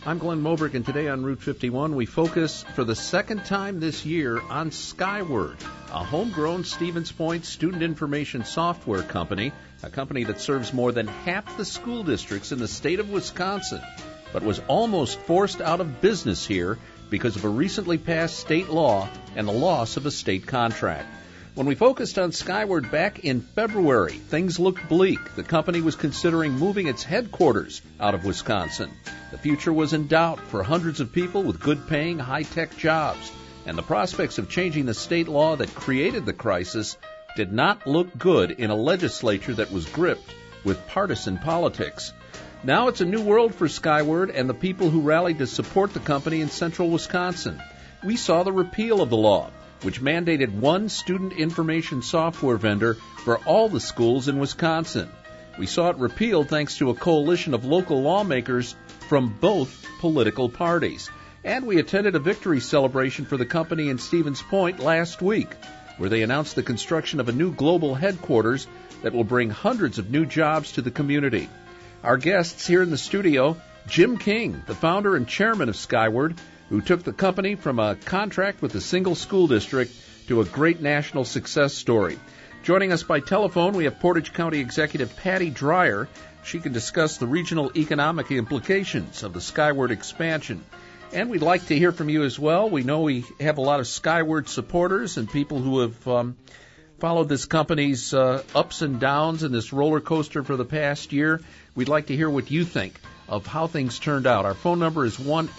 I'm Glenn Moberg, and today on Route 51, we focus for the second time this year on Skyward, a homegrown Stevens Point student information software company, a company that serves more than half the school districts in the state of Wisconsin, but was almost forced out of business here because of a recently passed state law and the loss of a state contract. When we focused on Skyward back in February, things looked bleak. The company was considering moving its headquarters out of Wisconsin. The future was in doubt for hundreds of people with good-paying, high-tech jobs. And the prospects of changing the state law that created the crisis did not look good in a legislature that was gripped with partisan politics. Now it's a new world for Skyward and the people who rallied to support the company in central Wisconsin. We saw the repeal of the law, which mandated one student information software vendor for all the schools in Wisconsin. We saw it repealed thanks to a coalition of local lawmakers from both political parties. And we attended a victory celebration for the company in Stevens Point last week, where they announced the construction of a new global headquarters that will bring hundreds of new jobs to the community. Our guests here in the studio, Jim King, the founder and chairman of Skyward, who took the company from a contract with a single school district to a great national success story. Joining us by telephone, we have Portage County Executive Patty Dreyer. She can discuss the regional economic implications of the Skyward expansion. And we'd like to hear from you as well. We know we have a lot of Skyward supporters and people who have followed this company's ups and downs and this roller coaster for the past year. We'd like to hear what you think of how things turned out. Our phone number is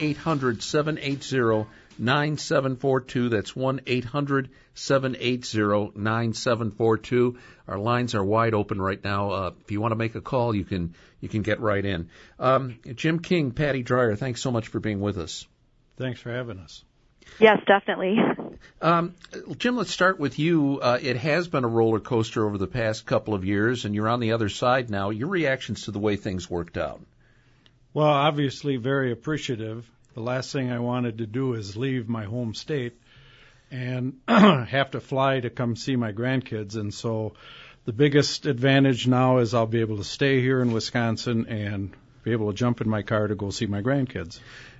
1-800-780-9742. That's 1-800-780-9742. Our lines are wide open right now. If you want to make a call, you can get right in. Jim King, Patty Dreyer, thanks so much for being with us. Thanks for having us. Yes, definitely. Jim, let's start with you. It has been a roller coaster over the past couple of years, and you're on the other side now. Your reactions to the way things worked out? Well, obviously very appreciative. The last thing I wanted to do is leave my home state and have to fly to come see my grandkids. And so the biggest advantage now is I'll be able to stay here in Wisconsin and be able to jump in my car to go see my grandkids.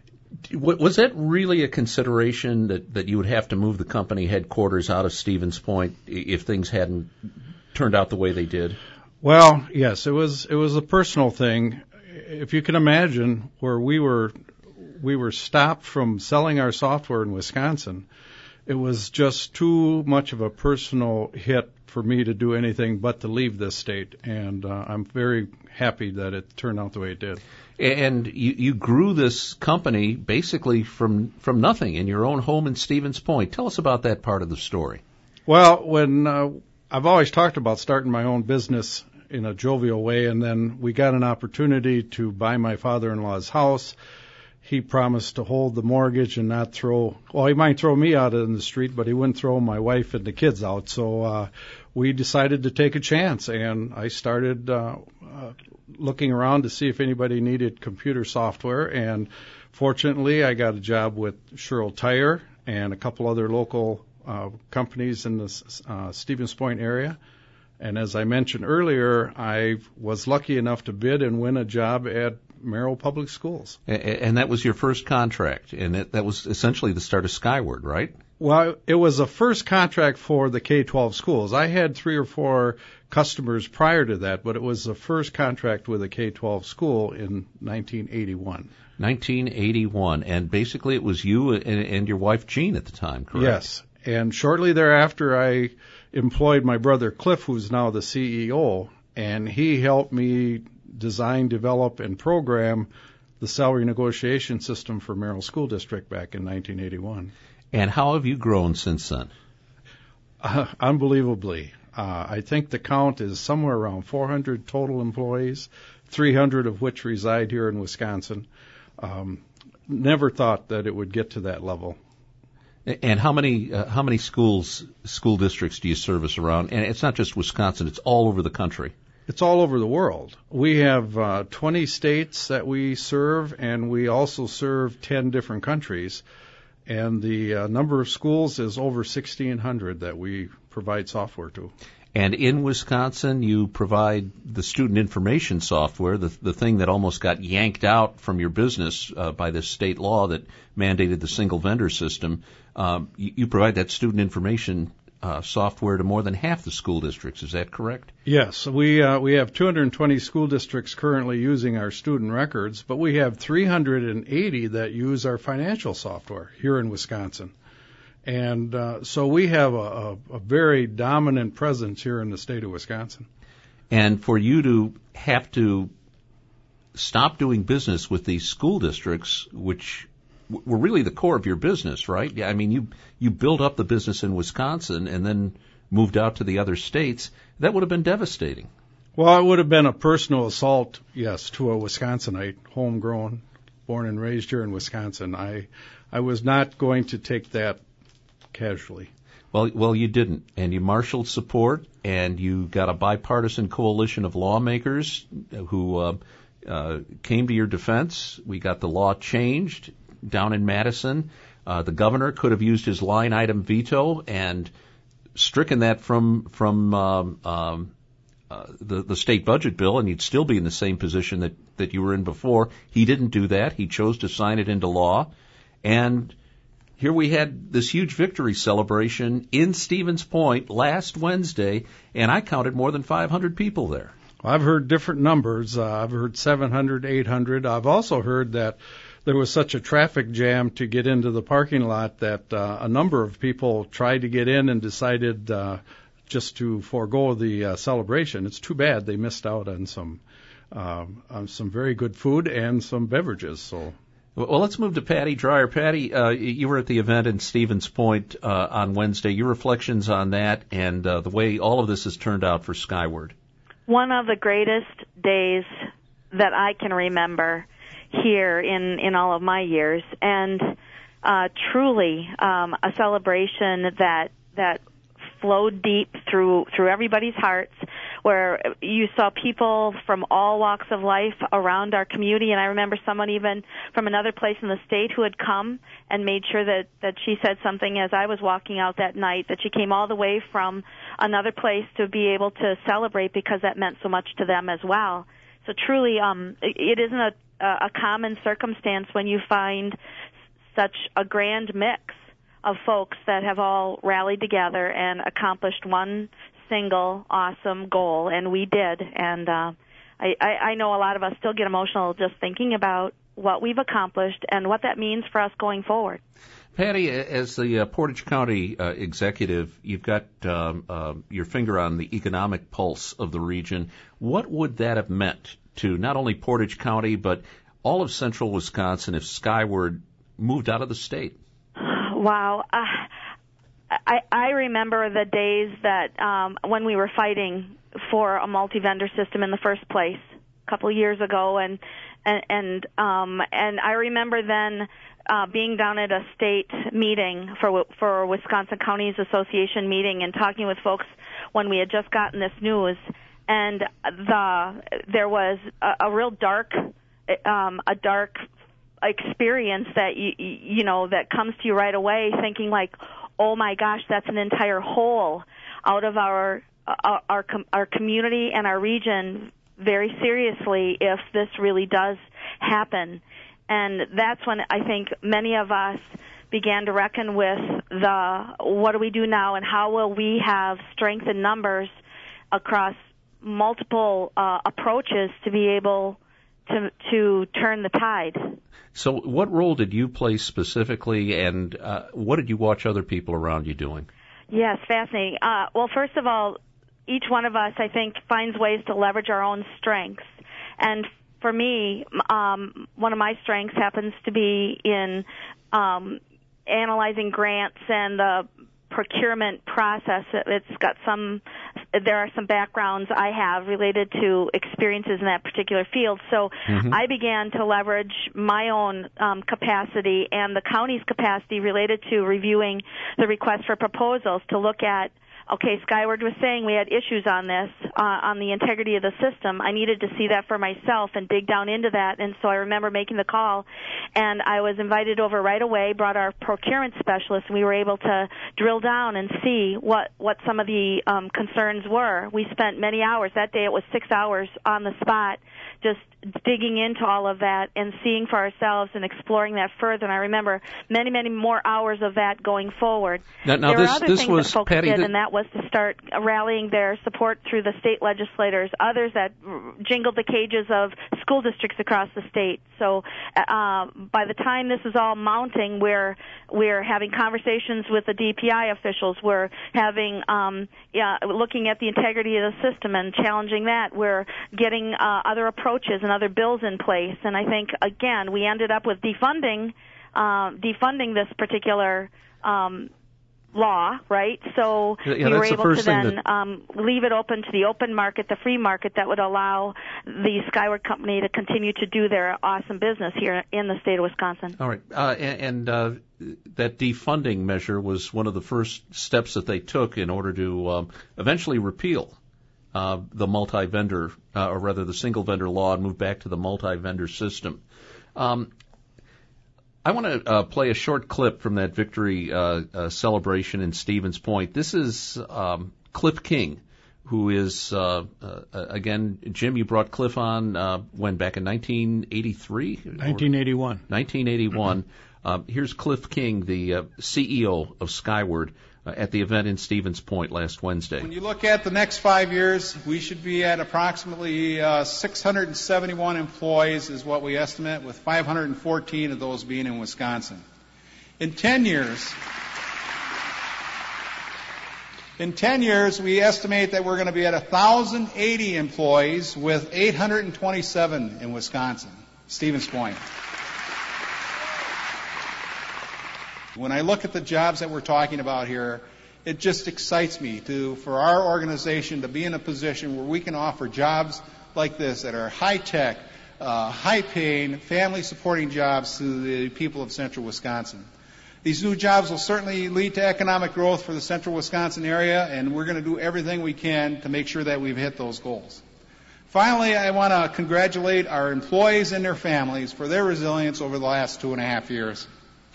Was that really a consideration that you would have to move the company headquarters out of Stevens Point if things hadn't turned out the way they did? Well, yes, it was a personal thing. If you can imagine where we were stopped from selling our software in Wisconsin, it was just too much of a personal hit for me to do anything but to leave this state. And I'm very happy that it turned out the way it did. And you grew this company basically from nothing in your own home in Stevens Point. Tell us about that part of the story. Well, when I've always talked about starting my own business in a jovial way, and then we got an opportunity to buy my father-in-law's house. He promised to hold the mortgage and not he might throw me out in the street, but he wouldn't throw my wife and the kids out. So we decided to take a chance, and I started looking around to see if anybody needed computer software, and fortunately I got a job with Sherrill Tire and a couple other local companies in the Stevens Point area. And as I mentioned earlier, I was lucky enough to bid and win a job at Merrill Public Schools. And that was your first contract, and that was essentially the start of Skyward, right? Well, it was the first contract for the K-12 schools. I had 3 or 4 customers prior to that, but it was the first contract with a K-12 school in 1981. 1981, and basically it was you and your wife Jean at the time, correct? Yes, and shortly thereafter I employed my brother Cliff, who's now the CEO, and he helped me design, develop, and program the salary negotiation system for Merrill School District back in 1981. And how have you grown since then? Unbelievably. I think the count is somewhere around 400 total employees, 300 of which reside here in Wisconsin. Never thought that it would get to that level. And how many school districts do you service around? And it's not just Wisconsin; it's all over the country. It's all over the world. We have 20 states that we serve, and we also serve 10 different countries. And the number of schools is over 1,600 that we provide software to. And in Wisconsin, you provide the student information software, the thing that almost got yanked out from your business by this state law that mandated the single vendor system. You provide that student information software to more than half the school districts. Is that correct? Yes, we have 220 school districts currently using our student records, but we have 380 that use our financial software here in Wisconsin. And so we have a very dominant presence here in the state of Wisconsin. And for you to have to stop doing business with these school districts, which were really the core of your business, right? Yeah, I mean, you built up the business in Wisconsin and then moved out to the other states. That would have been devastating. Well, it would have been a personal assault, yes, to a Wisconsinite, homegrown, born and raised here in Wisconsin. I was not going to take that casually. Well, you didn't, and you marshaled support, and you got a bipartisan coalition of lawmakers who came to your defense. We got the law changed down in Madison. The governor could have used his line item veto and stricken that from the state budget bill, and you'd still be in the same position that you were in before. He didn't do that. He chose to sign it into law, and here we had this huge victory celebration in Stevens Point last Wednesday, and I counted more than 500 people there. I've heard different numbers. I've heard 700, 800. I've also heard that there was such a traffic jam to get into the parking lot that a number of people tried to get in and decided just to forego the celebration. It's too bad they missed out on some very good food and some beverages. So. Well, let's move to Patty Dreyer. Patty, you were at the event in Stevens Point on Wednesday. Your reflections on that and the way all of this has turned out for Skyward. One of the greatest days that I can remember here in all of my years, and truly a celebration that flowed deep through everybody's hearts, where you saw people from all walks of life around our community. And I remember someone even from another place in the state who had come and made sure that she said something as I was walking out that night, that she came all the way from another place to be able to celebrate because that meant so much to them as well. So truly, it isn't a common circumstance when you find such a grand mix of folks that have all rallied together and accomplished one single awesome goal, and we did. And I know a lot of us still get emotional just thinking about what we've accomplished and what that means for us going forward. Patty, as the Portage County executive, you've got your finger on the economic pulse of the region. What would that have meant to not only Portage County, but all of central Wisconsin if Skyward moved out of the state? Wow. I remember the days that when we were fighting for a multi-vendor system in the first place a couple of years ago, and I remember then being down at a state meeting for Wisconsin Counties Association meeting and talking with folks when we had just gotten this news, and there was a real dark experience that you know that comes to you right away, thinking like, oh my gosh, that's an entire hole out of our community and our region very seriously if this really does happen. And that's when I think many of us began to reckon with what do we do now and how will we have strength in numbers across multiple approaches to be able to turn the tide. So what role did you play specifically, and what did you watch other people around you doing? Yes, fascinating. Well, first of all, each one of us, I think, finds ways to leverage our own strengths. And for me, one of my strengths happens to be in analyzing grants and the procurement process. There are some backgrounds I have related to experiences in that particular field. So I began to leverage my own capacity and the county's capacity related to reviewing the request for proposals to look at, okay, Skyward was saying we had issues on this. on the integrity of the system, I needed to see that for myself and dig down into that. And so I remember making the call, and I was invited over right away, brought our procurement specialist, and we were able to drill down and see what some of the concerns were. We spent many hours. That day it was 6 hours on the spot, just digging into all of that and seeing for ourselves and exploring that further. And I remember many, many more hours of that going forward. Now there were other this things was, that folks Patty, did, and that was to start rallying their support through the state legislators, others that jingled the cages of school districts across the state. So by the time this is all mounting, we're having conversations with the DPI officials. We're having looking at the integrity of the system and challenging that. We're getting other approaches and other bills in place. And I think, again, we ended up with defunding this particular law, right? So we were able to then leave it open to the open market, the free market, that would allow the Skyward Company to continue to do their awesome business here in the state of Wisconsin. All right. And that defunding measure was one of the first steps that they took in order to eventually repeal the multi-vendor, or rather the single-vendor law, and move back to the multi-vendor system. I want to play a short clip from that victory celebration in Stevens Point. This is Cliff King, who is, again, Jim, you brought Cliff on when, back in 1983? 1981. 1981. Here's Cliff King, the CEO of Skyward, at the event in Stevens Point last Wednesday. When you look at the next 5 years, we should be at approximately 671 employees is what we estimate, with 514 of those being in Wisconsin. In 10 years, we estimate that we're going to be at 1,080 employees with 827 in Wisconsin, Stevens Point. When I look at the jobs that we're talking about here, it just excites me for our organization to be in a position where we can offer jobs like this that are high-tech, high-paying, family-supporting jobs to the people of central Wisconsin. These new jobs will certainly lead to economic growth for the central Wisconsin area, and we're going to do everything we can to make sure that we've hit those goals. Finally, I want to congratulate our employees and their families for their resilience over the last 2.5 years.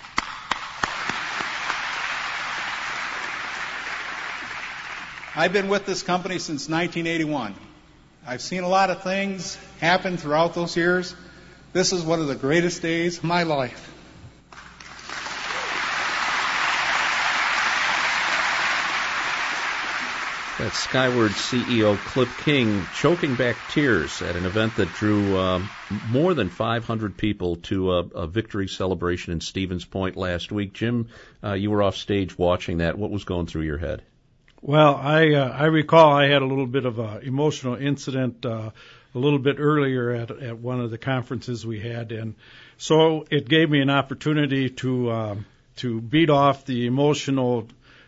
I've been with this company since 1981. I've seen a lot of things happen throughout those years. This is one of the greatest days of my life. That's Skyward CEO Cliff King choking back tears at an event that drew more than 500 people to a victory celebration in Stevens Point last week. Jim, you were off stage watching that. What was going through your head? Well, I recall I had a little bit of an emotional incident a little bit earlier at one of the conferences we had, and so it gave me an opportunity to beat off the emotional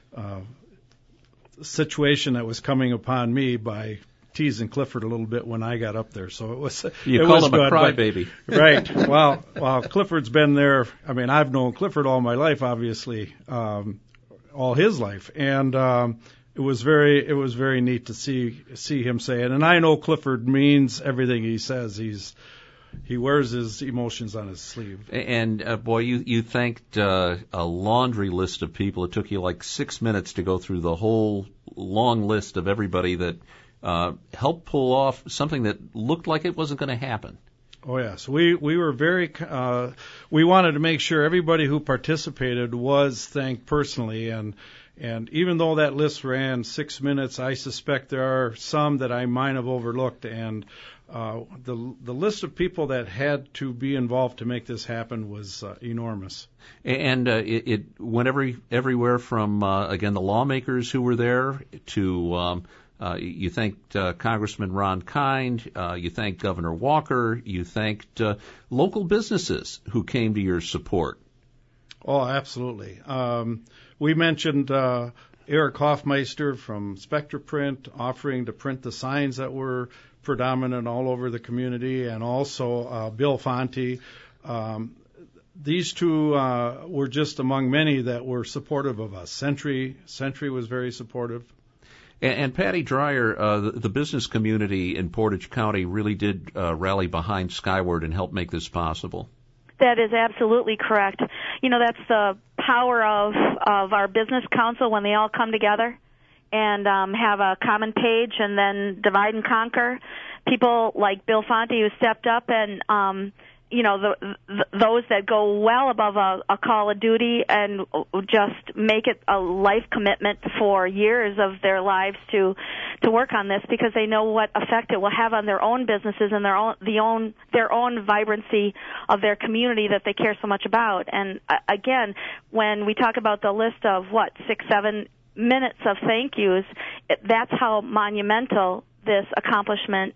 situation that was coming upon me by teasing Clifford a little bit when I got up there. So it was you called him a crybaby, right? Well, Clifford's been there. I mean, I've known Clifford all my life, obviously, all his life, and it was very neat to see him say it. And I know Clifford means everything he says. He wears his emotions on his sleeve. And boy, you thanked a laundry list of people. It took you like 6 minutes to go through the whole long list of everybody that helped pull off something that looked like it wasn't going to happen. Oh yes, we were very. We wanted to make sure everybody who participated was thanked personally, and even though that list ran 6 minutes, I suspect there are some that I might have overlooked. And the list of people that had to be involved to make this happen was enormous. And it went everywhere from again the lawmakers who were there to. You thanked Congressman Ron Kind. You thanked Governor Walker. You thanked local businesses who came to your support. Oh, absolutely. We mentioned Eric Hoffmeister from Spectra Print offering to print the signs that were predominant all over the community, and also Bill Fonte. These two were just among many that were supportive of us. Century was very supportive. And Patty Dreyer, the business community in Portage County really did rally behind Skyward and help make this possible. That is absolutely correct. You know, that's the power of our business council when they all come together and have a common page and then divide and conquer. People like Bill Fonte who stepped up and those that go well above a call of duty and just make it a life commitment for years of their lives to work on this, because they know what effect it will have on their own businesses and their own vibrancy of their community that they care so much about. And again, when we talk about the list of 6-7 minutes of thank yous, that's how monumental this accomplishment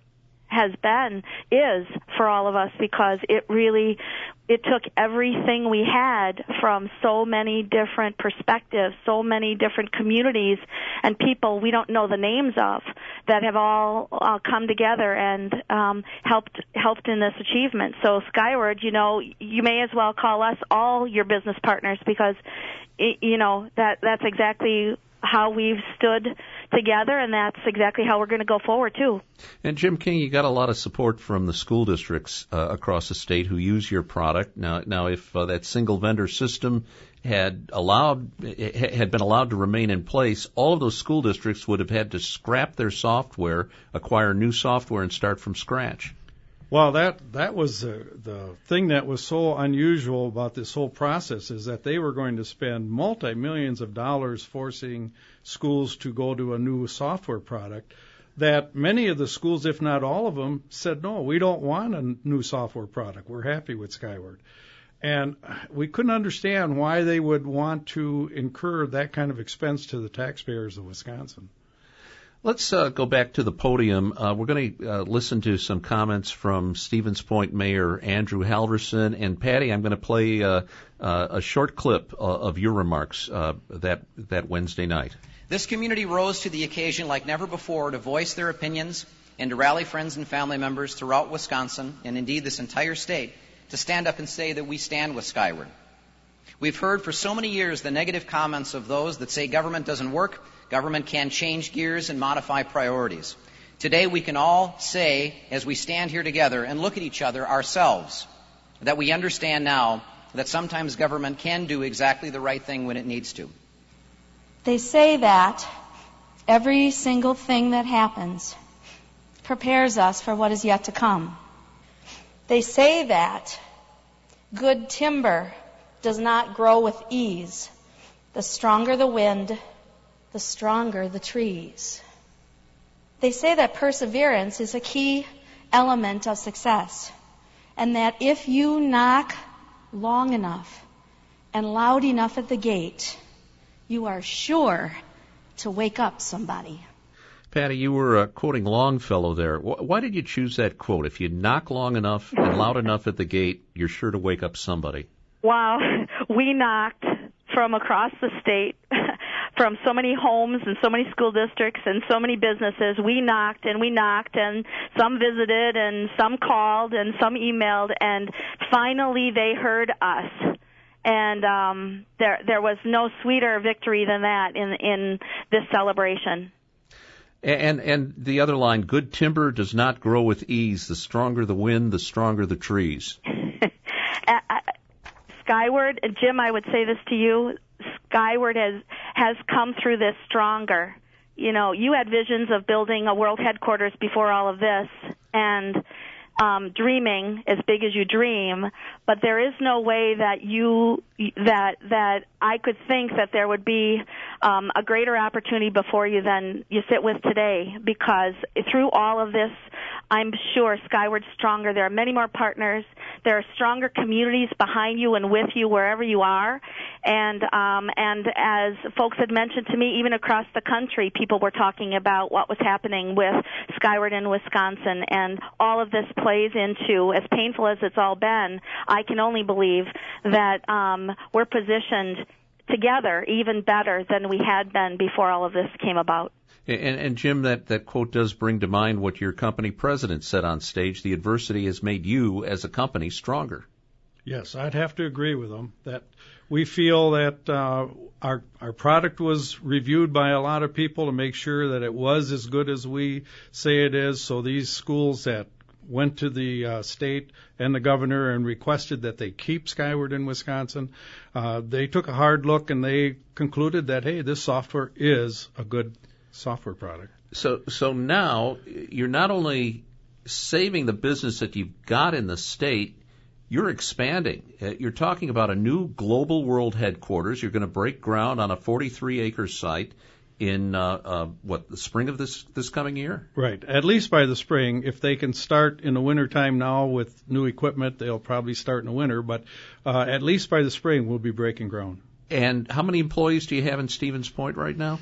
is for all of us, because it took everything we had from so many different perspectives, so many different communities and people we don't know the names of that have all come together and helped in this achievement. So Skyward, you may as well call us all your business partners, because that's exactly how we've stood together, and that's exactly how we're going to go forward, too. And Jim King, you got a lot of support from the school districts across the state who use your product. Now, if that single vendor system had been allowed to remain in place, all of those school districts would have had to scrap their software, acquire new software, and start from scratch. Well, that was the thing that was so unusual about this whole process, is that they were going to spend multi-millions of dollars forcing schools to go to a new software product, that many of the schools, if not all of them, said, no, we don't want a new software product. We're happy with Skyward. And we couldn't understand why they would want to incur that kind of expense to the taxpayers of Wisconsin. Let's go back to the podium. We're going to listen to some comments from Stevens Point Mayor Andrew Halverson. And Patty, I'm going to play a short clip of your remarks that Wednesday night. This community rose to the occasion like never before to voice their opinions and to rally friends and family members throughout Wisconsin, and indeed this entire state, to stand up and say that we stand with Skyward. We've heard for so many years the negative comments of those that say government doesn't work, government can change gears and modify priorities. Today we can all say, as we stand here together and look at each other ourselves, that we understand now that sometimes government can do exactly the right thing when it needs to. They say that every single thing that happens prepares us for what is yet to come. They say that good timber does not grow with ease. The stronger the wind, the stronger the trees. They say that perseverance is a key element of success, and that if you knock long enough and loud enough at the gate, you are sure to wake up somebody. Patty, you were quoting Longfellow there. Why did you choose that quote? If you knock long enough and loud enough at the gate, you're sure to wake up somebody. Wow. We knocked from across the state, from so many homes and so many school districts and so many businesses. We knocked, and some visited, and some called, and some emailed, and finally they heard us. And there was no sweeter victory than that in this celebration. And the other line, good timber does not grow with ease. The stronger the wind, the stronger the trees. Skyward, Jim, I would say this to you, Skyward has come through this stronger. You had visions of building a world headquarters before all of this, and dreaming as big as you dream, but there is no way that that I could think that there would be a greater opportunity before you than you sit with today, because through all of this, I'm sure Skyward's stronger. There are many more partners. There are stronger communities behind you and with you wherever you are. And as folks had mentioned to me, even across the country, people were talking about what was happening with Skyward in Wisconsin. And all of this plays into, as painful as it's all been, I can only believe that we're positioned together even better than we had been before all of this came about. And Jim, that quote does bring to mind what your company president said on stage. The adversity has made you as a company stronger. Yes, I'd have to agree with them that we feel that our product was reviewed by a lot of people to make sure that it was as good as we say it is. So these schools that went to the state and the governor and requested that they keep Skyward in Wisconsin, they took a hard look and they concluded that, hey, this software is a good software product. So now you're not only saving the business that you've got in the state, you're expanding. You're talking about a new global world headquarters. You're going to break ground on a 43-acre site in the spring of this coming year? Right, at least by the spring. If they can start in the wintertime now with new equipment, they'll probably start in the winter, but at least by the spring we'll be breaking ground. And how many employees do you have in Stevens Point right now?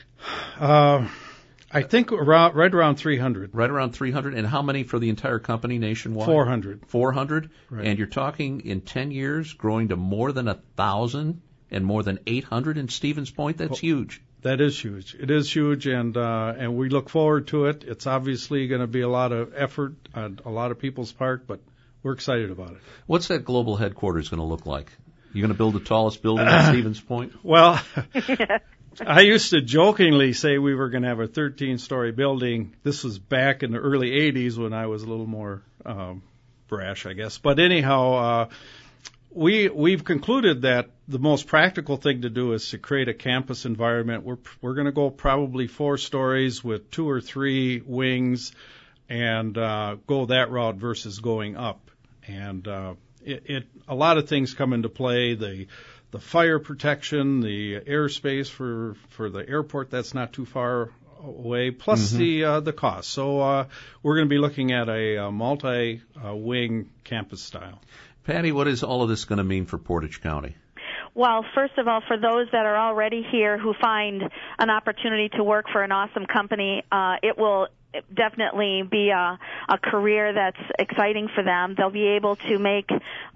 I think right around 300. Right around 300. And how many for the entire company nationwide? 400. 400? Right. And you're talking in 10 years growing to more than 1,000 and more than 800 in Stevens Point? That's huge. That is huge. It is huge, and we look forward to it. It's obviously going to be a lot of effort on a lot of people's part, but we're excited about it. What's that global headquarters going to look like? You going to build the tallest building in Stevens Point? Well, I used to jokingly say we were going to have a 13-story building. This was back in the early 80s when I was a little more brash, I guess. But anyhow, we've concluded that the most practical thing to do is to create a campus environment. We're going to go probably 4 stories with 2 or 3 wings and go that route versus going up. And a lot of things come into play. The fire protection, the airspace for the airport that's not too far away, plus the cost. So we're going to be looking at a multi-wing campus style. Patty, what is all of this going to mean for Portage County? Well, first of all, for those that are already here who find an opportunity to work for an awesome company, it will definitely be a career that's exciting for them. They'll be able to make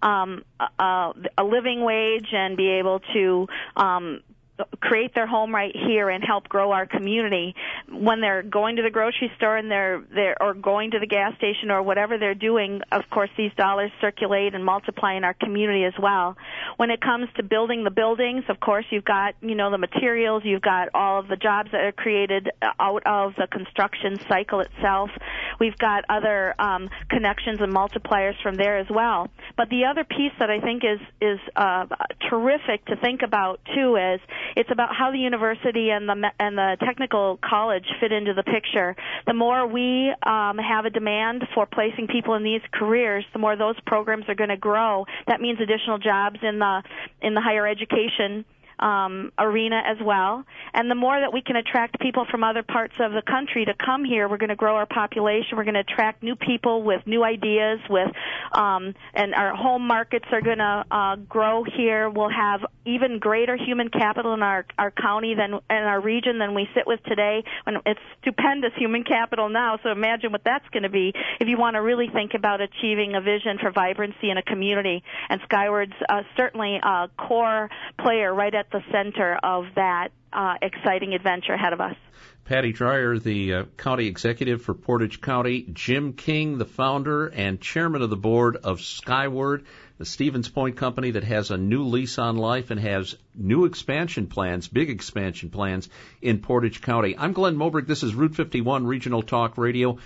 a living wage and be able to create their home right here and help grow our community. When they're going to the grocery store and they're or going to the gas station or whatever they're doing, of course these dollars circulate and multiply in our community as well. When it comes to building the buildings, of course you've got, the materials, you've got all of the jobs that are created out of the construction cycle itself. We've got other connections and multipliers from there as well. But the other piece that I think is terrific to think about too is it's about how the university and the technical college fit into the picture. The more we have a demand for placing people in these careers, the more those programs are going to grow. That means additional jobs in the higher education arena as well. And the more that we can attract people from other parts of the country to come here, we're going to grow our population. We're going to attract new people with new ideas, and our home markets are going to grow here. We'll have even greater human capital in our county and our region than we sit with today. When it's stupendous human capital now, so imagine what that's going to be if you want to really think about achieving a vision for vibrancy in a community. And Skyward's certainly a core player right at the center of that exciting adventure ahead of us. Patty Dreyer, the county executive for Portage County, Jim King, the founder and chairman of the board of Skyward, the Stevens Point company that has a new lease on life and has new expansion plans, big expansion plans in Portage County. I'm Glenn Moberg. This is Route 51 Regional Talk Radio,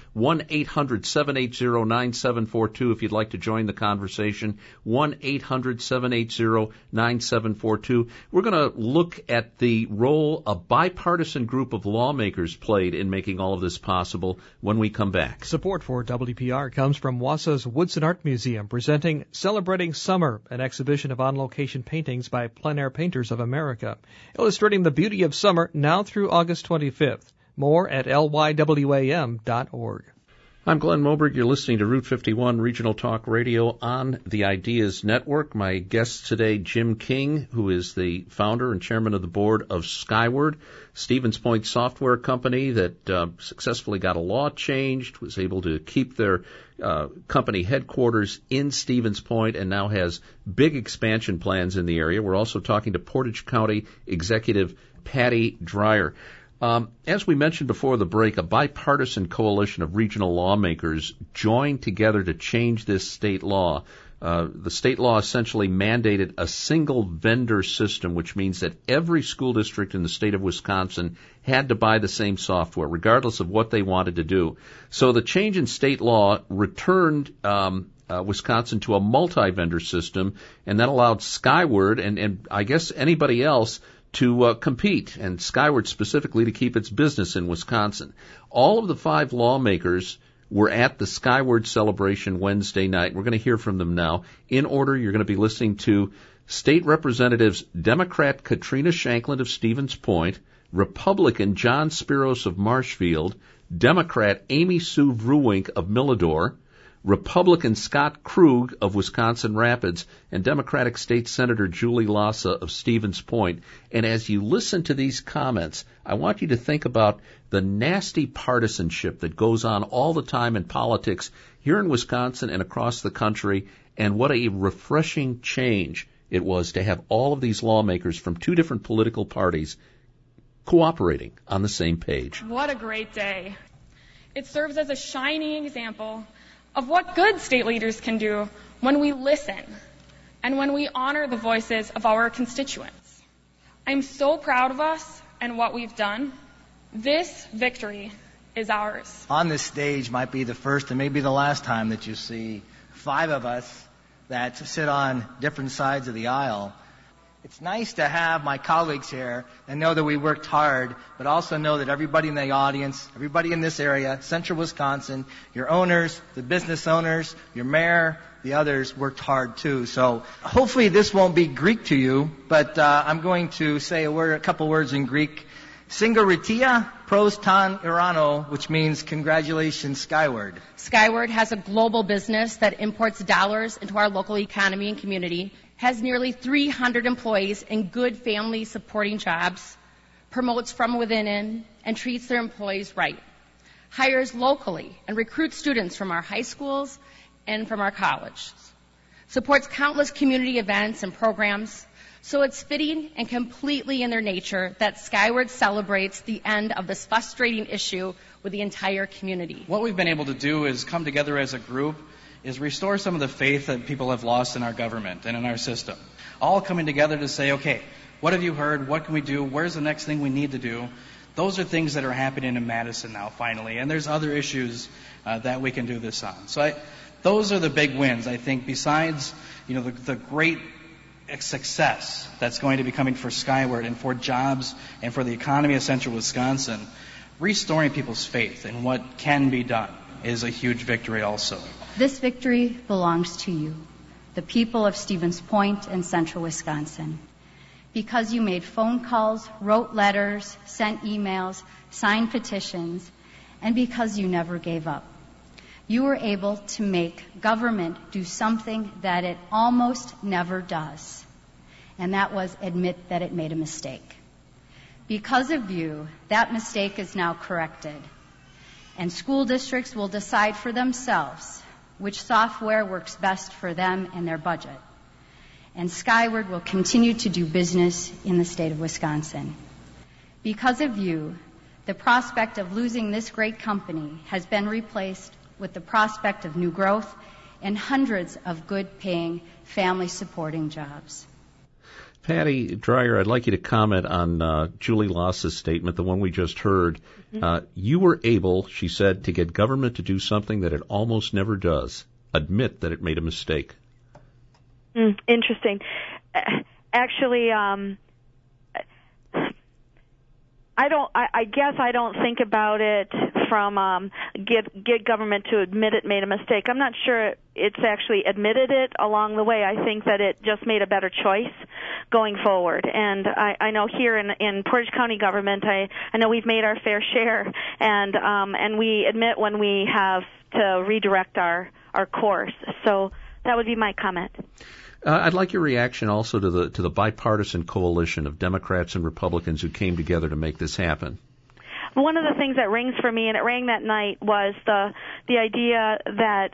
1-800-780-9742 if you'd like to join the conversation, 1-800-780-9742. We're going to look at the role a bipartisan group of lawmakers played in making all of this possible when we come back. Support for WPR comes from Wausau's Woodson Art Museum, presenting Celebrating Summer, an exhibition of on-location paintings by Plein Air Painters of America, illustrating the beauty of summer now through August 25th. More at lywam.org. I'm Glenn Moberg. You're listening to Route 51 Regional Talk Radio on the Ideas Network. My guest today, Jim King, who is the founder and chairman of the board of Skyward, Stevens Point software company that successfully got a law changed, was able to keep their company headquarters in Stevens Point, and now has big expansion plans in the area. We're also talking to Portage County Executive Patty Dreyer. As we mentioned before the break, a bipartisan coalition of regional lawmakers joined together to change this state law. The state law essentially mandated a single vendor system, which means that every school district in the state of Wisconsin had to buy the same software, regardless of what they wanted to do. So the change in state law returned Wisconsin to a multi-vendor system, and that allowed Skyward and I guess anybody else to compete, and Skyward specifically to keep its business in Wisconsin. All of the 5 lawmakers were at the Skyward celebration Wednesday night. We're going to hear from them now. In order, you're going to be listening to State Representatives Democrat Katrina Shanklin of Stevens Point, Republican John Spiros of Marshfield, Democrat Amy Sue Vruwink of Milladore, Republican Scott Krug of Wisconsin Rapids, and Democratic State Senator Julie Lassa of Stevens Point. And as you listen to these comments, I want you to think about the nasty partisanship that goes on all the time in politics here in Wisconsin and across the country, and what a refreshing change it was to have all of these lawmakers from 2 different political parties cooperating on the same page. What a great day. It serves as a shining example of what good state leaders can do when we listen and when we honor the voices of our constituents. I'm so proud of us and what we've done. This victory is ours. On this stage might be the first and maybe the last time that you see 5 of us that sit on different sides of the aisle. It's nice to have my colleagues here and know that we worked hard, but also know that everybody in the audience, everybody in this area, central Wisconsin, your owners, the business owners, your mayor, the others worked hard too. So hopefully this won't be Greek to you, but I'm going to say a couple words in Greek. Singaritia pros ton irano, which means congratulations, Skyward. Skyward has a global business that imports dollars into our local economy and community, has nearly 300 employees in good family supporting jobs, promotes from within in, and treats their employees right, hires locally and recruits students from our high schools and from our colleges, supports countless community events and programs. So it's fitting and completely in their nature that Skyward celebrates the end of this frustrating issue with the entire community. What we've been able to do is come together as a group, is restore some of the faith that people have lost in our government and in our system. All coming together to say, okay, what have you heard? What can we do? Where's the next thing we need to do? Those are things that are happening in Madison now, finally. And there's other issues that we can do this on. So those are the big wins, I think, besides the great success that's going to be coming for Skyward and for jobs and for the economy of central Wisconsin. Restoring people's faith in what can be done is a huge victory also. This victory belongs to you, the people of Stevens Point and central Wisconsin, because you made phone calls, wrote letters, sent emails, signed petitions, and because you never gave up. You were able to make government do something that it almost never does, and that was admit that it made a mistake. Because of you, that mistake is now corrected, and school districts will decide for themselves which software works best for them and their budget. And Skyward will continue to do business in the state of Wisconsin. Because of you, the prospect of losing this great company has been replaced with the prospect of new growth and hundreds of good-paying, family-supporting jobs. Patty Dreyer, I'd like you to comment on Julie Lassa's statement, the one we just heard. Mm-hmm. You were able, she said, to get government to do something that it almost never does. Admit that it made a mistake. Interesting. Actually, I guess I don't think about it from get government to admit it made a mistake. I'm not sure it's actually admitted it along the way. I think that it just made a better choice going forward. And I know here in Portage County government, I know we've made our fair share, and we admit when we have to redirect our course. So that would be my comment. I'd like your reaction also to the bipartisan coalition of Democrats and Republicans who came together to make this happen. One of the things that rings for me, and it rang that night, was the idea that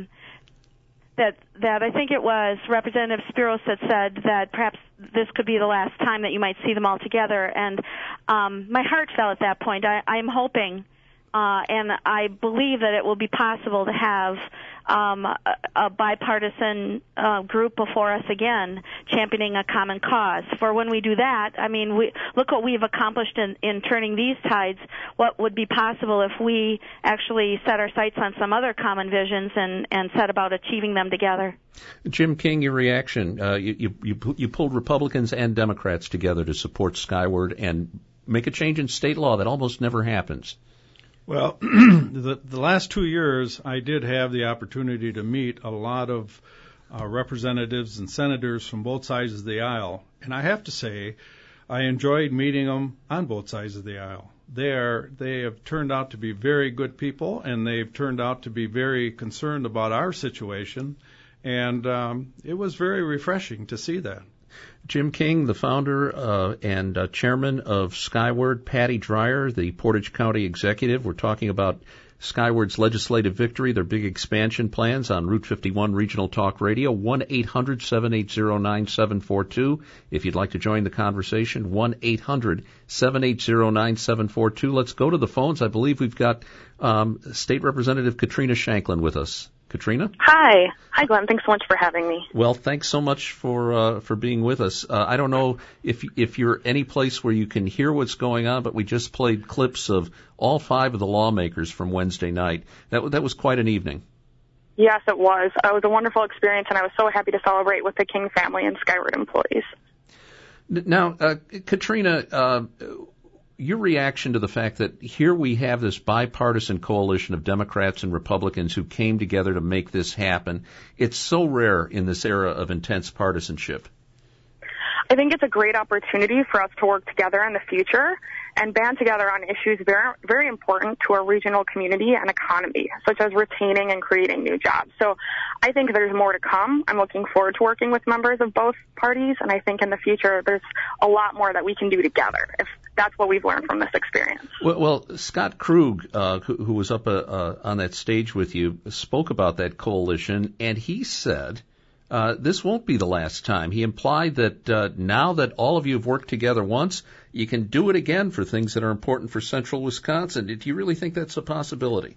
I think it was Representative Spiros that said that perhaps this could be the last time that you might see them all together. And my heart fell at that point. I'm hoping, and I believe that it will be possible to have a bipartisan group before us again, championing a common cause. For when we do that, I mean, look what we've accomplished in turning these tides. What would be possible if we actually set our sights on some other common visions and set about achieving them together? Jim King, your reaction. You pulled Republicans and Democrats together to support Skyward and make a change in state law that almost never happens. Well, the last 2 years, I did have the opportunity to meet a lot of representatives and senators from both sides of the aisle. And I have to say, I enjoyed meeting them on both sides of the aisle. They have turned out to be very good people, and they've turned out to be very concerned about our situation. And it was very refreshing to see that. Jim King, the founder and chairman of Skyward, Patty Dreyer, the Portage County executive. We're talking about Skyward's legislative victory, their big expansion plans on Route 51 Regional Talk Radio, 1-800-780-9742. If you'd like to join the conversation, 1-800-780-9742. Let's go to the phones. I believe we've got State Representative Katrina Shanklin with us. Katrina? Hi, Glenn. Thanks so much for having me. Well, thanks so much for being with us. I don't know if you're any place where you can hear what's going on, but we just played clips of all 5 of the lawmakers from Wednesday night. That was quite an evening. Yes, it was. It was a wonderful experience, and I was so happy to celebrate with the King family and Skyward employees. Now, Katrina, your reaction to the fact that here we have this bipartisan coalition of Democrats and Republicans who came together to make this happen. It's so rare in this era of intense partisanship. I think it's a great opportunity for us to work together in the future and band together on issues very, very important to our regional community and economy, such as retaining and creating new jobs. So I think there's more to come. I'm looking forward to working with members of both parties, and I think in the future there's a lot more that we can do together if that's what we've learned from this experience. Well, Scott Krug, who was up on that stage with you, spoke about that coalition, and he said this won't be the last time. He implied that now that all of you have worked together once, you can do it again for things that are important for central Wisconsin. Do you really think that's a possibility?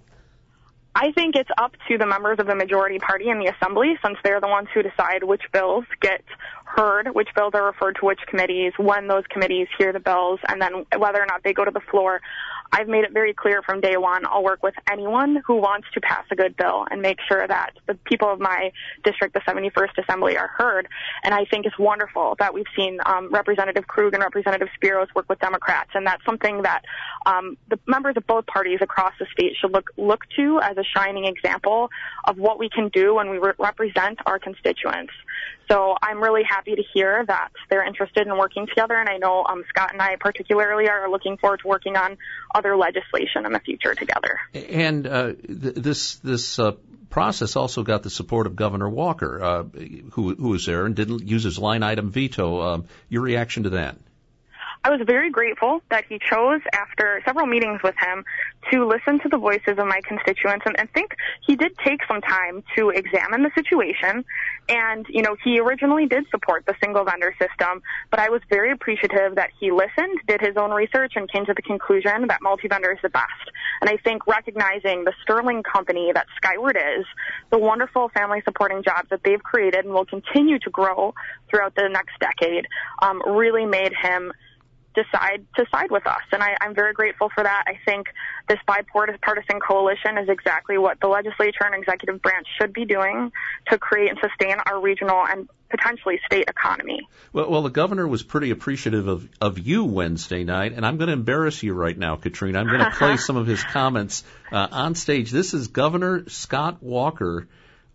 I think it's up to the members of the majority party in the Assembly, since they're the ones who decide which bills get heard, which bills are referred to which committees, when those committees hear the bills, and then whether or not they go to the floor. I've made it very clear from day one I'll work with anyone who wants to pass a good bill and make sure that the people of my district, the 71st Assembly, are heard. And I think it's wonderful that we've seen Representative Krug and Representative Spiros work with Democrats, and that's something that the members of both parties across the state should look to as a shining example of what we can do when we represent our constituents. So I'm really happy to hear that they're interested in working together, and I know Scott and I particularly are looking forward to working on other legislation in the future together. And this process also got the support of Governor Walker, who was there and didn't use his line item veto. Your reaction to that? I was very grateful that he chose, after several meetings with him, to listen to the voices of my constituents and think he did take some time to examine the situation. And, he originally did support the single vendor system, but I was very appreciative that he listened, did his own research, and came to the conclusion that multi-vendor is the best. And I think recognizing the sterling company that Skyward is, the wonderful family supporting jobs that they've created and will continue to grow throughout the next decade, really made him decide to side with us. And I'm very grateful for that. I think this bipartisan coalition is exactly what the legislature and executive branch should be doing to create and sustain our regional and potentially state economy. Well, the governor was pretty appreciative of you Wednesday night, and I'm going to embarrass you right now, Katrina. I'm going to play some of his comments on stage. This is Governor Scott Walker,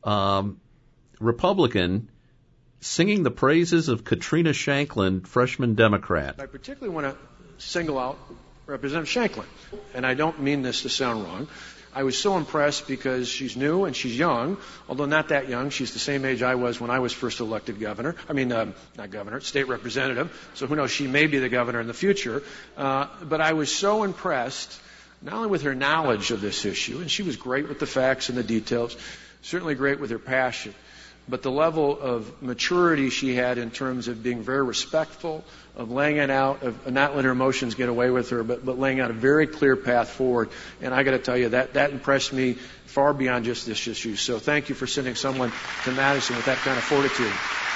Republican, singing the praises of Katrina Shanklin, freshman Democrat. I particularly want to single out Representative Shanklin, and I don't mean this to sound wrong. I was so impressed because she's new and she's young, although not that young. She's the same age I was when I was first elected governor. Not governor, state representative. So who knows, she may be the governor in the future. But I was so impressed, not only with her knowledge of this issue, and she was great with the facts and the details, certainly great with her passion, but the level of maturity she had in terms of being very respectful, of laying it out, of not letting her emotions get away with her, but laying out a very clear path forward. And I got to tell you, that impressed me far beyond just this issue. So thank you for sending someone to Madison with that kind of fortitude.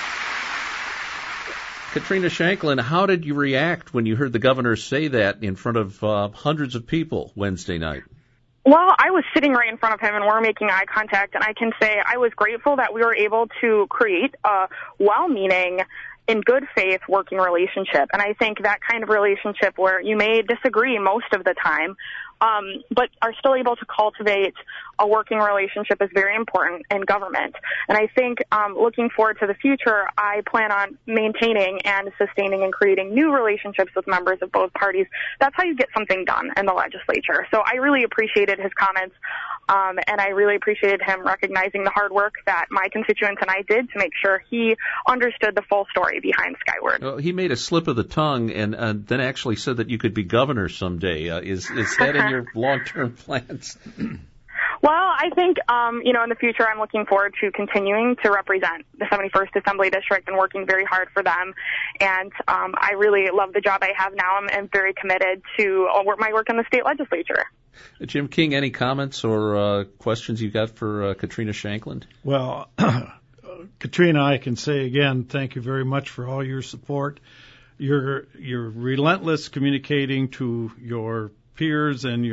Katrina Shanklin, how did you react when you heard the governor say that in front of hundreds of people Wednesday night? Well, I was sitting right in front of him and we're making eye contact, and I can say I was grateful that we were able to create a well-meaning, in good faith working relationship. And I think that kind of relationship where you may disagree most of the time, but are still able to cultivate a working relationship is very important in government. And I think looking forward to the future, I plan on maintaining and sustaining and creating new relationships with members of both parties. That's how you get something done in the legislature. So I really appreciated his comments, and I really appreciated him recognizing the hard work that my constituents and I did to make sure he understood the full story behind Skyward. Well, he made a slip of the tongue and then actually said that you could be governor someday. Is that in your long-term plans? Well, I think, in the future I'm looking forward to continuing to represent the 71st Assembly District and working very hard for them. And I really love the job I have now. I'm very committed to my work in the state legislature. Jim King, any comments or questions you got for Katrina Shanklin? Well, Katrina, I can say again, thank you very much for all your support. You're relentless communicating to your peers and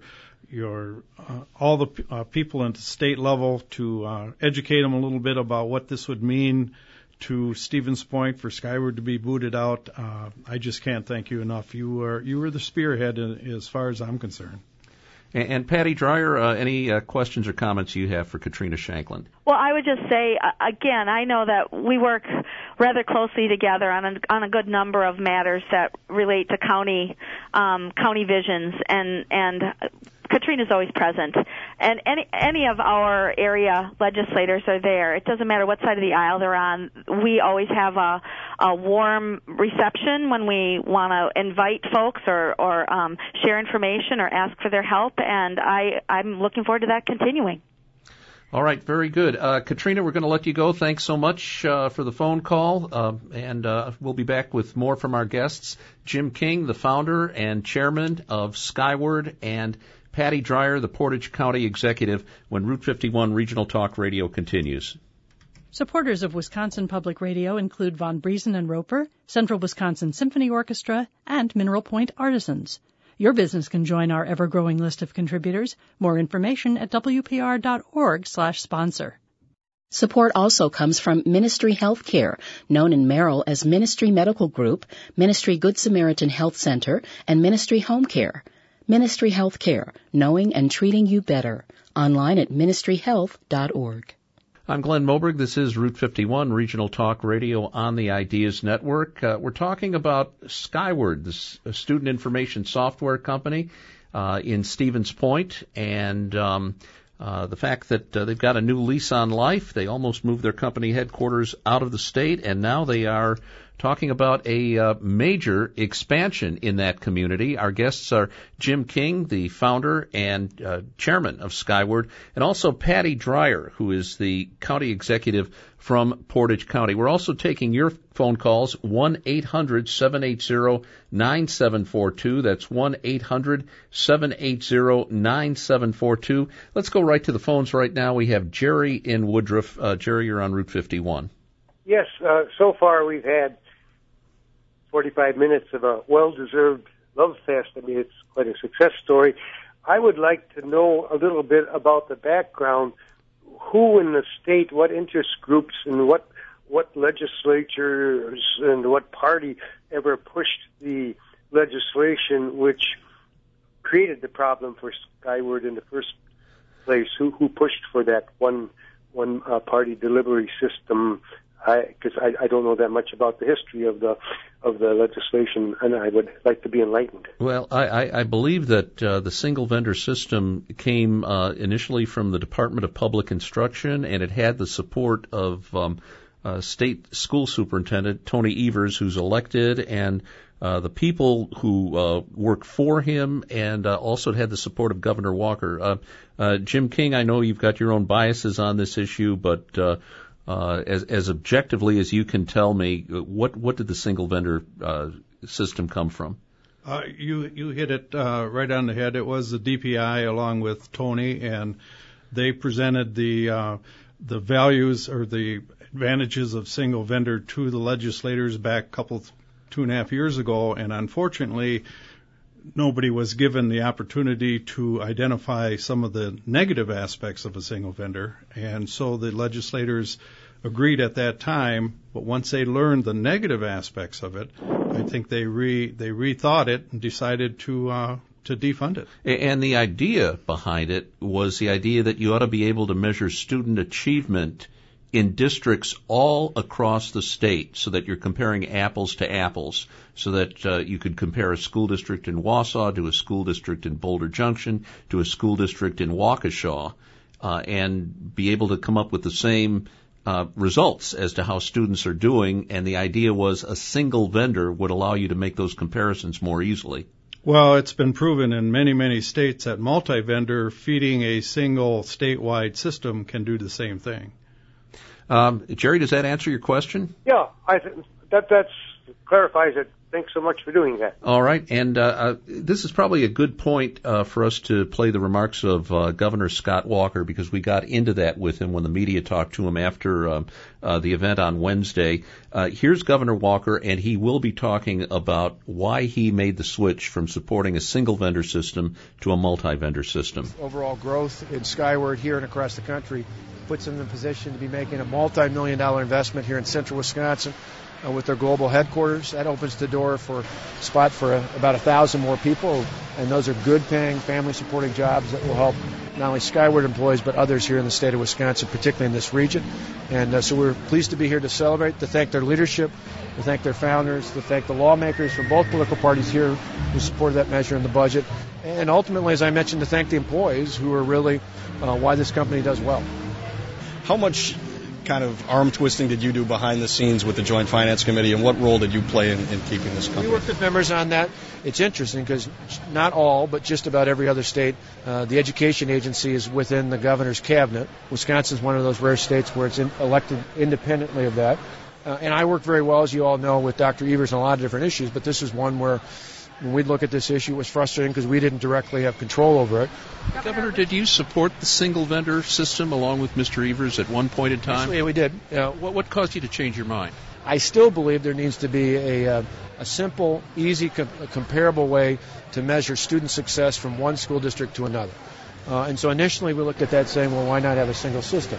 all the people at the state level to educate them a little bit about what this would mean to Stevens Point for Skyward to be booted out. I just can't thank you enough. You were the spearhead as far as I'm concerned. And Patty Dreyer, any questions or comments you have for Katrina Shanklin? Well, I would just say, again, I know that we work rather closely together on a good number of matters that relate to county visions, and Katrina's always present. And any of our area legislators are there. It doesn't matter what side of the aisle they're on. We always have a warm reception when we want to invite folks or share information or ask for their help, and I'm looking forward to that continuing. All right, very good. Katrina, we're going to let you go. Thanks so much for the phone call, and we'll be back with more from our guests. Jim King, the founder and chairman of Skyward, and Patty Dreyer, the Portage County executive, when Route 51 Regional Talk Radio continues. Supporters of Wisconsin Public Radio include Von Briesen and Roper, Central Wisconsin Symphony Orchestra, and Mineral Point Artisans. Your business can join our ever-growing list of contributors. More information at wpr.org/sponsor. Support also comes from Ministry Healthcare, known in Merrill as Ministry Medical Group, Ministry Good Samaritan Health Center, and Ministry Home Care. Ministry Healthcare, knowing and treating you better. Online at ministryhealth.org. I'm Glenn Moberg. This is Route 51 Regional Talk Radio on the Ideas Network. We're talking about Skyward, this student information software company in Stevens Point, and the fact that they've got a new lease on life. They almost moved their company headquarters out of the state, and now they are talking about a major expansion in that community. Our guests are Jim King, the founder and chairman of Skyward, and also Patty Dreyer, who is the county executive from Portage County. We're also taking your phone calls, 1-800-780-9742. That's 1-800-780-9742. Let's go right to the phones right now. We have Jerry in Woodruff. Jerry, you're on Route 51. Yes, so far we've had 45 minutes of a well-deserved love fest. I mean, it's quite a success story. I would like to know a little bit about the background. Who in the state, what interest groups, and what legislatures and what party ever pushed the legislation which created the problem for Skyward in the first place? Who pushed for that one party delivery system? Because I don't know that much about the history of the legislation, and I would like to be enlightened. Well, I believe that the single vendor system came initially from the Department of Public Instruction, and it had the support of State School Superintendent Tony Evers, who's elected, and the people who work for him, and also it had the support of Governor Walker. Jim King, I know you've got your own biases on this issue, but As objectively as you can tell me, what did the single vendor system come from? You hit it right on the head. It was the DPI along with Tony, and they presented the values or the advantages of single vendor to the legislators back 2.5 years ago, and unfortunately nobody was given the opportunity to identify some of the negative aspects of a single vendor, and so the legislators agreed at that time, but once they learned the negative aspects of it, I think they rethought it and decided to defund it. And the idea behind it was the idea that you ought to be able to measure student achievement in districts all across the state so that you're comparing apples to apples, so that you could compare a school district in Wausau to a school district in Boulder Junction to a school district in Waukesha, and be able to come up with the same results as to how students are doing. And the idea was a single vendor would allow you to make those comparisons more easily. Well, it's been proven in many, many states that multi-vendor feeding a single statewide system can do the same thing. Jerry, does that answer your question? Yeah, I think that clarifies it. Thanks so much for doing that. All right, and this is probably a good point for us to play the remarks of Governor Scott Walker, because we got into that with him when the media talked to him after the event on Wednesday. Here's Governor Walker, and he will be talking about why he made the switch from supporting a single vendor system to a multi-vendor system. Overall growth in Skyward here and across the country puts them in a position to be making a multi-million-dollar investment here in central Wisconsin with their global headquarters. That opens the door for a spot for about 1,000 more people, and those are good-paying, family-supporting jobs that will help not only Skyward employees but others here in the state of Wisconsin, particularly in this region. And so we're pleased to be here to celebrate, to thank their leadership, to thank their founders, to thank the lawmakers from both political parties here who supported that measure in the budget, and ultimately, as I mentioned, to thank the employees who are really why this company does well. How much kind of arm twisting did you do behind the scenes with the Joint Finance Committee, and what role did you play in keeping this company? We worked with members on that. It's interesting because not all, but just about every other state, the education agency is within the governor's cabinet. Wisconsin is one of those rare states where it's elected independently of that. And I work very well, as you all know, with Dr. Evers on a lot of different issues, but this is one where when we look at this issue, it was frustrating because we didn't directly have control over it. Governor, did you support the single vendor system along with Mr. Evers at one point in time? Actually, we did. What caused you to change your mind? I still believe there needs to be a simple, easy, comparable way to measure student success from one school district to another. And so initially we looked at that saying, well, why not have a single system?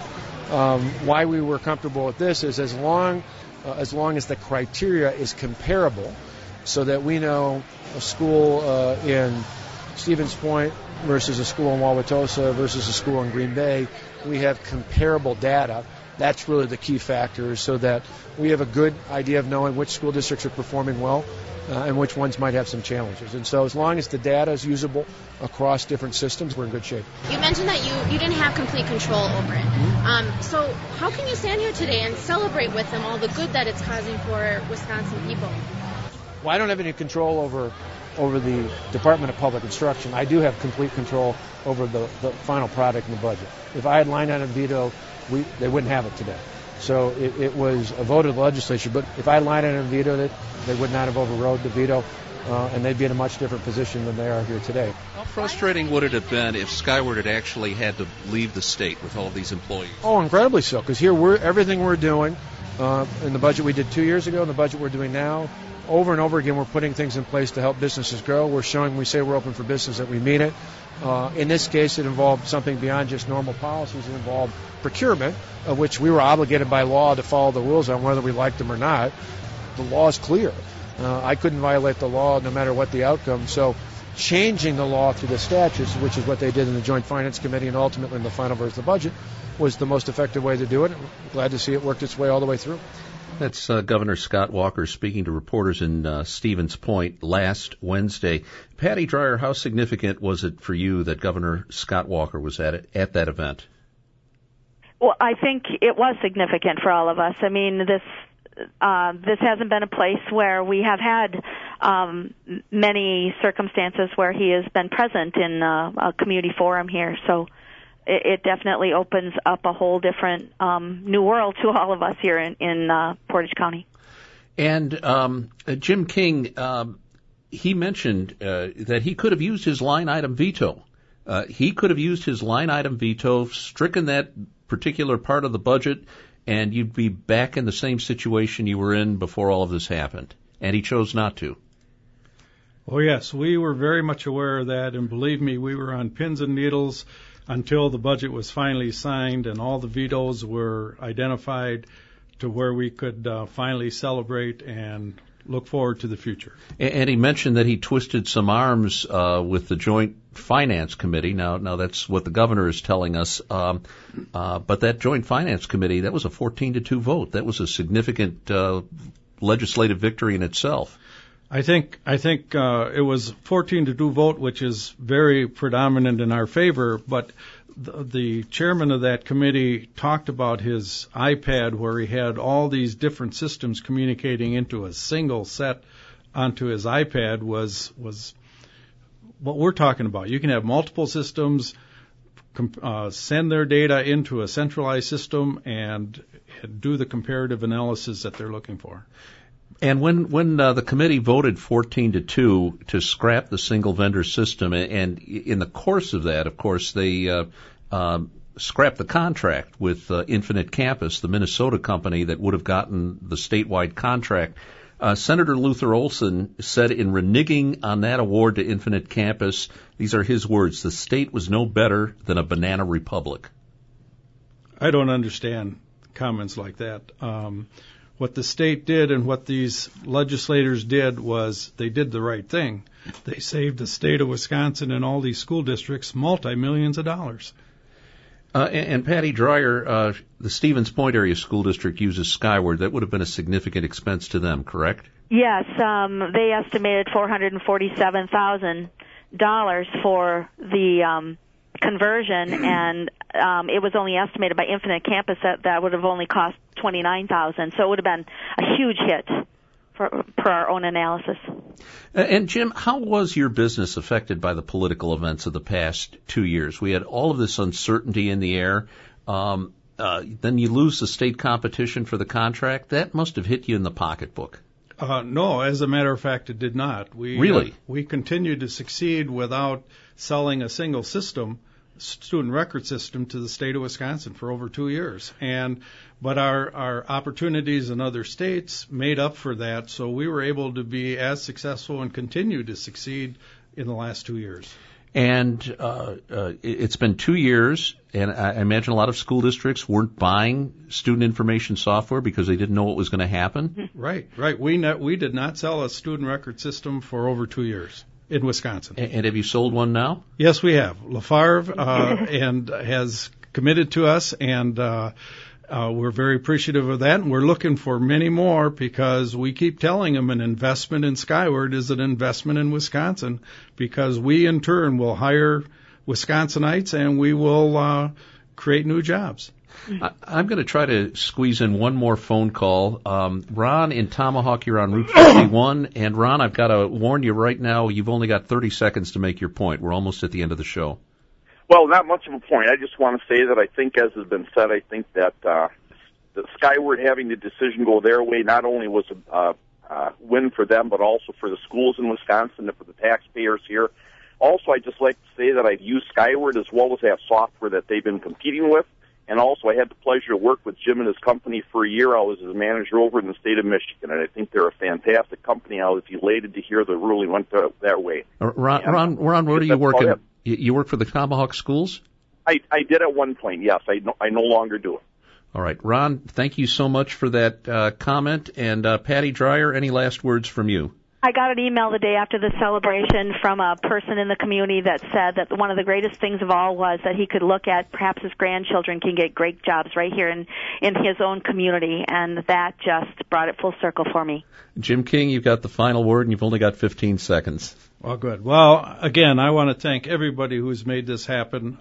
Why we were comfortable with this is as long as the criteria is comparable, so that we know a school in Stevens Point versus a school in Wauwatosa versus a school in Green Bay, we have comparable data. That's really the key factor, so that we have a good idea of knowing which school districts are performing well and which ones might have some challenges. And so as long as the data is usable across different systems, we're in good shape. You mentioned that you didn't have complete control over it. So how can you stand here today and celebrate with them all the good that it's causing for Wisconsin people? Well, I don't have any control over the Department of Public Instruction. I do have complete control over the final product and the budget. If I had line item veto, they wouldn't have it today. So it was a vote of the legislature. But if I had line item vetoed it, they would not have overrode the veto, and they'd be in a much different position than they are here today. How frustrating would it have been if Skyward had actually had to leave the state with all of these employees? Oh, incredibly so, because here everything we're doing in the budget we did 2 years ago and the budget we're doing now, over and over again, we're putting things in place to help businesses grow. We're showing, we say we're open for business, that we mean it. In this case, it involved something beyond just normal policies. It involved procurement, of which we were obligated by law to follow the rules on whether we liked them or not. The law is clear. I couldn't violate the law no matter what the outcome. So changing the law through the statutes, which is what they did in the Joint Finance Committee and ultimately in the final version of the budget, was the most effective way to do it. I'm glad to see it worked its way all the way through. That's Governor Scott Walker speaking to reporters in Stevens Point last Wednesday. Patty Dreyer, how significant was it for you that Governor Scott Walker was at that event? Well, I think it was significant for all of us. I mean, this hasn't been a place where we have had many circumstances where he has been present in a community forum here. So it definitely opens up a whole different new world to all of us here in Portage County. And Jim King, he mentioned that he could have used his line item veto. He could have used his line item veto, stricken that particular part of the budget, and you'd be back in the same situation you were in before all of this happened. And he chose not to. Oh, yes, we were very much aware of that, and believe me, we were on pins and needles until the budget was finally signed and all the vetoes were identified to where we could finally celebrate and look forward to the future. And he mentioned that he twisted some arms with the Joint Finance Committee. Now that's what the governor is telling us. But that Joint Finance Committee, that was a 14-2 vote. That was a significant legislative victory in itself. I think it was 14-2 vote, which is very predominant in our favor. But the chairman of that committee talked about his iPad, where he had all these different systems communicating into a single set onto his iPad. Was what we're talking about. You can have multiple systems, send their data into a centralized system, and do the comparative analysis that they're looking for. And when the committee voted 14-2 to scrap the single vendor system, and in the course of that, of course, they scrapped the contract with Infinite Campus, the Minnesota company that would have gotten the statewide contract. Senator Luther Olson said in reneging on that award to Infinite Campus, these are his words, the state was no better than a banana republic. I don't understand comments like that. What the state did and what these legislators did was they did the right thing. They saved the state of Wisconsin and all these school districts multi-millions of dollars. And Patty Dreyer, the Stevens Point area school district uses Skyward. That would have been a significant expense to them, correct? Yes, they estimated $447,000 for the conversion, and it was only estimated by Infinite Campus that would have only cost $29,000. So it would have been a huge hit per our own analysis. And Jim, how was your business affected by the political events of the past 2 years? We had all of this uncertainty in the air. Then you lose the state competition for the contract. That must have hit you in the pocketbook. No, as a matter of fact, it did not. Really? We continued to succeed without selling a single system, student record system, to the state of Wisconsin for over 2 years. But our opportunities in other states made up for that, so we were able to be as successful and continue to succeed in the last 2 years. And it's been 2 years, and I imagine a lot of school districts weren't buying student information software because they didn't know what was going to happen. Right. We did not sell a student record system for over 2 years in Wisconsin. And have you sold one now? Yes, we have. Lafarve and has committed to us, and we're very appreciative of that, and we're looking for many more because we keep telling them an investment in Skyward is an investment in Wisconsin, because we in turn will hire Wisconsinites and we will create new jobs. I'm going to try to squeeze in one more phone call. Ron in Tomahawk, you're on Route 51. And Ron, I've got to warn you right now, you've only got 30 seconds to make your point. We're almost at the end of the show. Well, not much of a point. I just want to say that I think, as has been said, I think that the Skyward having the decision go their way not only was a win for them, but also for the schools in Wisconsin and for the taxpayers here. Also, I'd just like to say that I've used Skyward as well as that software that they've been competing with. And also, I had the pleasure to work with Jim and his company for a year. I was his manager over in the state of Michigan, and I think they're a fantastic company. I was elated to hear the ruling went their way. Ron, where do you work? You work for the Tomahawk schools? I did at one point, yes. I no longer do it. All right. Ron, thank you so much for that comment. And Patty Dreyer, any last words from you? I got an email the day after the celebration from a person in the community that said that one of the greatest things of all was that he could look at perhaps his grandchildren can get great jobs right here in his own community, and that just brought it full circle for me. Jim King, you've got the final word, and you've only got 15 seconds. Well, good. Well, again, I want to thank everybody who's made this happen.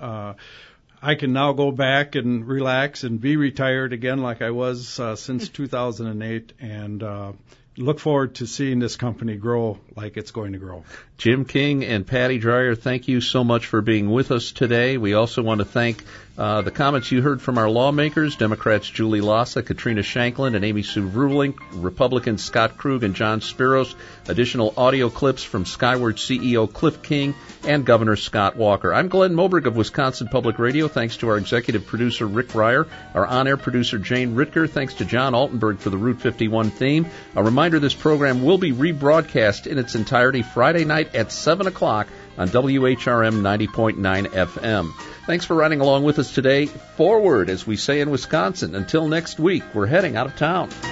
I can now go back and relax and be retired again like I was since 2008, and look forward to seeing this company grow like it's going to grow. Jim King and Patty Dreyer, thank you so much for being with us today. We also want to thank the comments you heard from our lawmakers, Democrats Julie Lassa, Katrina Shanklin, and Amy Sue Ruling, Republicans Scott Krug and John Spiros, additional audio clips from Skyward CEO Cliff King, and Governor Scott Walker. I'm Glenn Moberg of Wisconsin Public Radio. Thanks to our executive producer, Rick Ryer, our on-air producer, Jane Ritker. Thanks to John Altenberg for the Route 51 theme. A reminder, this program will be rebroadcast in its entirety Friday night at 7 o'clock on WHRM 90.9 FM. Thanks for riding along with us today. Forward, as we say in Wisconsin. Until next week, we're heading out of town.